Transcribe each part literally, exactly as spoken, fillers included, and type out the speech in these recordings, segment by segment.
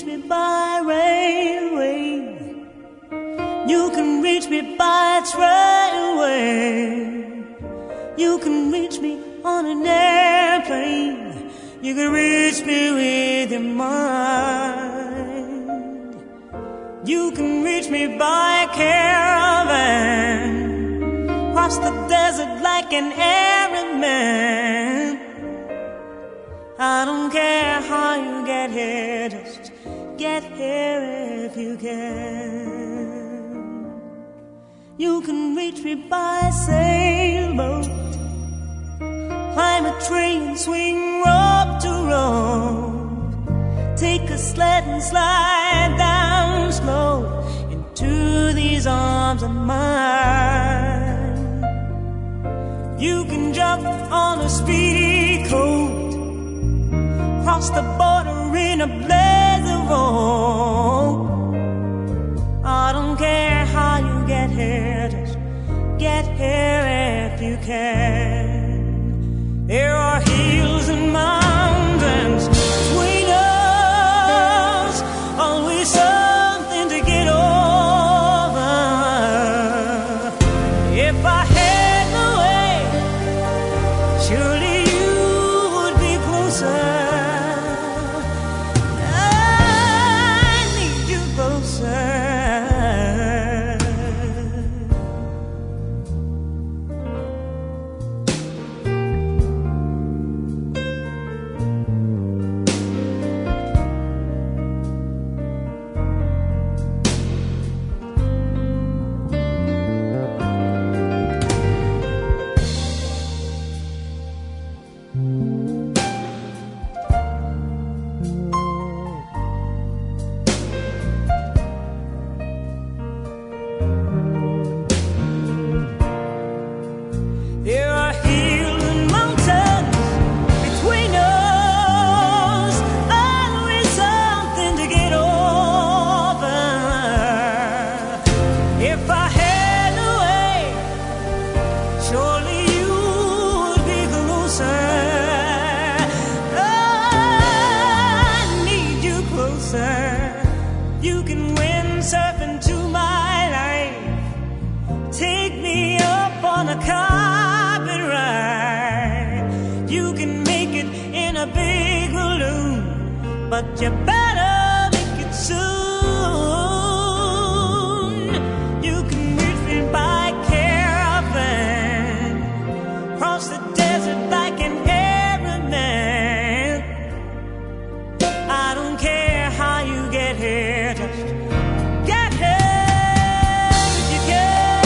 me by railway. You can reach me by trailway. You can reach me on an airplane. You can reach me with your mind. You can reach me by caravan, cross the desert like an Arab man. I don't care how you get here, just get here if you can. You can reach me by sailboat, climb a train, swing rope to rope, take a sled and slide down slow into these arms of mine. You can jump on a speedy coat, cross the border in a blaze of hope. I don't care how you get here, just get here if you can. There are hills and mountains between us, always something to get over. If I had the way, surely you would be closer. You can windsurf into my life, take me up on a carpet ride. You can make it in a big balloon, but you better make it soon. You can reach me by caravan, cross the desert like an Arab man. I don't care how you get here, just get here if you can.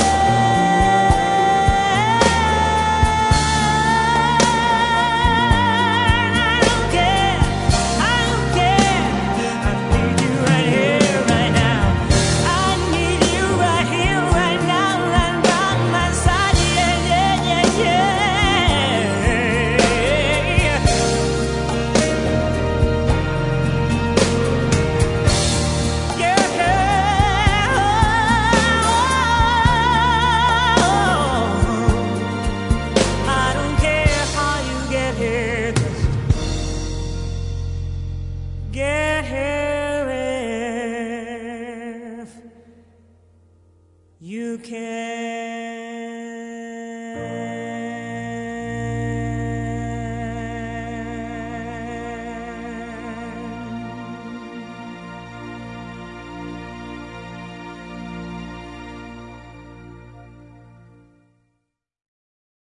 I don't care, I don't care. I need you right here, right now. I need you right here, right now, right by my side. Yeah, yeah, yeah, yeah. Get here if you can.